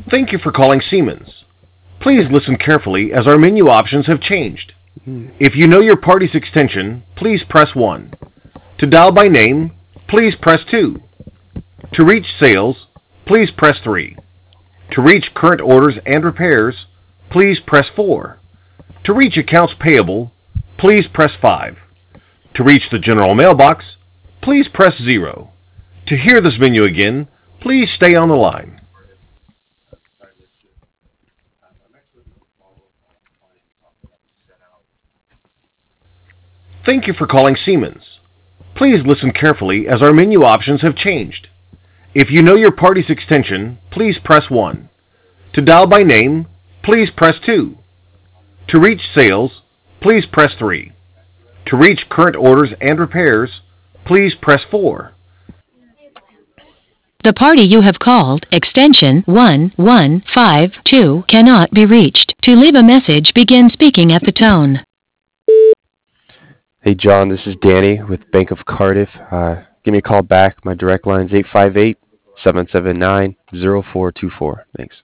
Thank you for calling Siemens. Please listen carefully as our menu options have changed. If you know your party's extension, please press 1. To dial by name, please press 2. To reach sales, please press 3. To reach current orders and repairs, please press 4. To reach accounts payable, please press 5. To reach the general mailbox, please press 0. To hear this menu again, please stay on the line. Thank you for calling Siemens. Please listen carefully as our menu options have changed. If you know your party's extension, please press 1. To dial by name, please press 2. To reach sales, please press 3. To reach current orders and repairs, please press 4. The party you have called, extension 1152, cannot be reached. To leave a message, begin speaking at the tone. Hey, John, this is Danny with Bank of Cardiff. Give me a call back. My direct line is 858-779-0424. Thanks.